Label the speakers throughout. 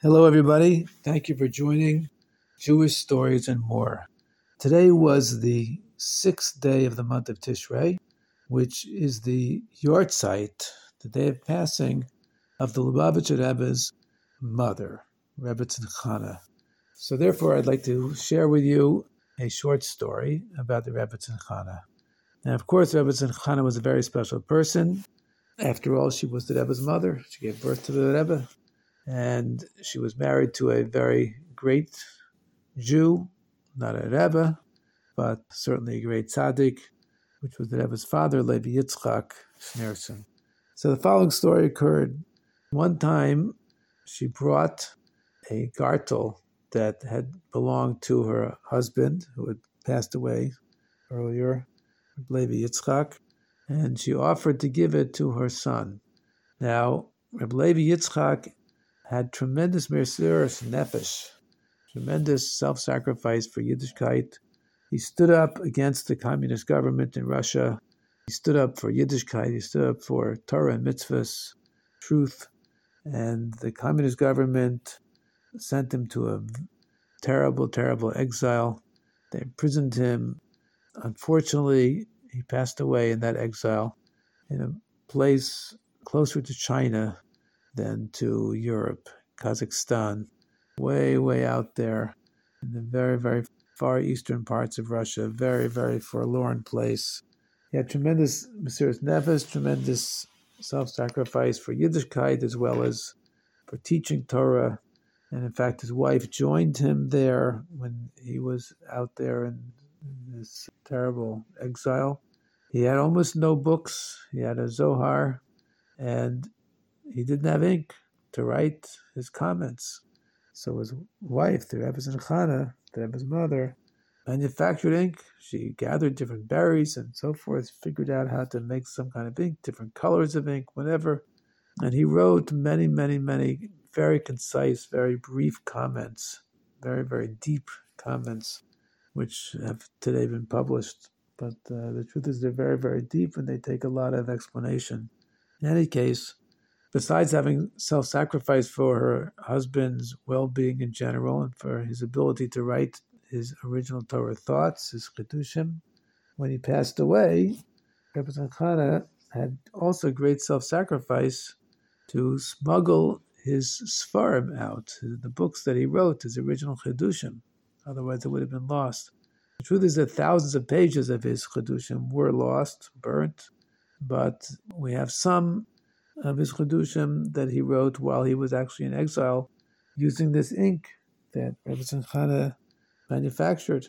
Speaker 1: Hello, everybody. Thank you for joining Jewish Stories and More. Today was the sixth day of the month of Tishrei, which is the yahrzeit, the day of passing of the Lubavitcher Rebbe's mother, Rebbetzin Chana. So therefore, I'd like to share with you a short story about the Rebbetzin Chana. And of course, Rebbetzin Chana was a very special person. After all, she was the Rebbe's mother. She gave birth to the Rebbe. And she was married to a very great Jew, not a Rebbe, but certainly a great tzaddik, which was the Rebbe's father, Levi Yitzchak Schneerson. So the following story occurred. One time, she brought a gartel that had belonged to her husband, who had passed away earlier, Levi Yitzchak, and she offered to give it to her son. Now, Reb Levi Yitzchak had tremendous mesiras nefesh, tremendous self-sacrifice for Yiddishkeit. He stood up against the communist government in Russia. He stood up for Yiddishkeit. He stood up for Torah and mitzvahs, truth. And the communist government sent him to a terrible, terrible exile. They imprisoned him. Unfortunately, he passed away in that exile in a place closer to China than to Europe, Kazakhstan, way, way out there in the very, very far eastern parts of Russia, very, very forlorn place. He had tremendous mesiras nefesh, tremendous self-sacrifice for Yiddishkeit as well as for teaching Torah. And in fact, his wife joined him there when he was out there in this terrible exile. He had almost no books. He had a Zohar, and he didn't have ink to write his comments. So his wife, the Rebbetzin Chana, the Rebbe's mother, manufactured ink. She gathered different berries and so forth, figured out how to make some kind of ink, different colors of ink, whatever. And he wrote many, many, many very concise, very brief comments, very, very deep comments, which have today been published. But the truth is they're very, very deep and they take a lot of explanation. In any case, besides having self-sacrifice for her husband's well-being in general and for his ability to write his original Torah thoughts, his Chidushim, when he passed away, Rebbetzin Chana had also great self-sacrifice to smuggle his Sfarim out, the books that he wrote, his original Chidushim. Otherwise, it would have been lost. The truth is that thousands of pages of his Chidushim were lost, burnt, but we have some of his Chidushim that he wrote while he was actually in exile using this ink that Rebbetzin Chana manufactured.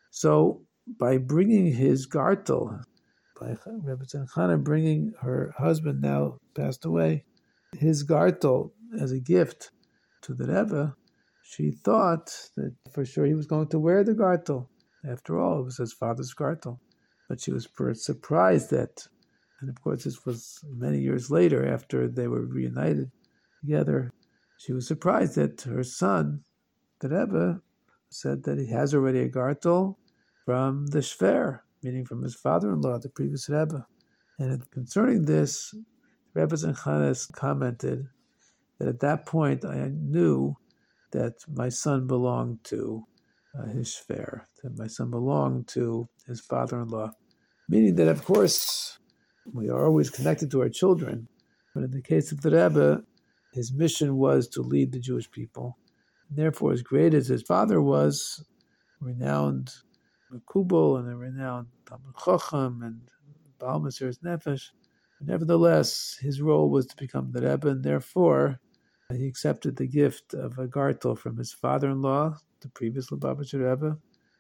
Speaker 1: So by bringing his gartel, by Rebbetzin Chana bringing her husband, now passed away, his gartel as a gift to the Rebbe, she thought that for sure he was going to wear the gartel. After all, it was his father's gartel. But she was surprised that, and of course this was many years later after they were reunited together, she was surprised that her son, the Rebbe, said that he has already a gartel from the Shver, meaning from his father-in-law, the previous Rebbe. And concerning this, Rebbetzin Chana commented that at that point I knew that my son belonged to his Shver, that my son belonged to his father-in-law. Meaning that, of course, we are always connected to our children, but in the case of the Rebbe, his mission was to lead the Jewish people. And therefore, as great as his father was, renowned Makubal and a renowned Talmid Chacham and Baal Mesiras Nefesh, nevertheless, his role was to become the Rebbe, and therefore he accepted the gift of a gartel from his father-in-law, the previous Lubavitcher Rebbe,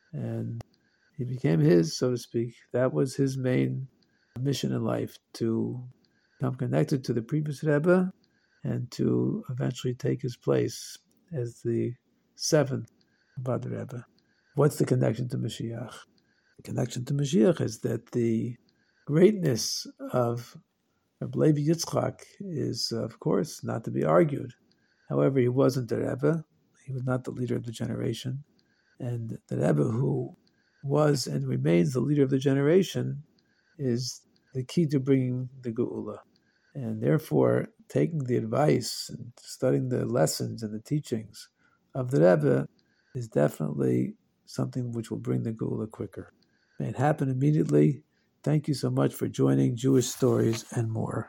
Speaker 1: and he became his, so to speak. That was his main mission in life, to become connected to the previous Rebbe and to eventually take his place as the seventh Lubavitcher Rebbe. What's the connection to Mashiach? The connection to Mashiach is that the greatness of Reb Levi Yitzchak is, of course, not to be argued. However, he wasn't a Rebbe. He was not the leader of the generation. And the Rebbe who was and remains the leader of the generation is the key to bringing the Geula. And therefore, taking the advice and studying the lessons and the teachings of the Rebbe is definitely something which will bring the Geula quicker. May it happen immediately. Thank you so much for joining Jewish Stories and More.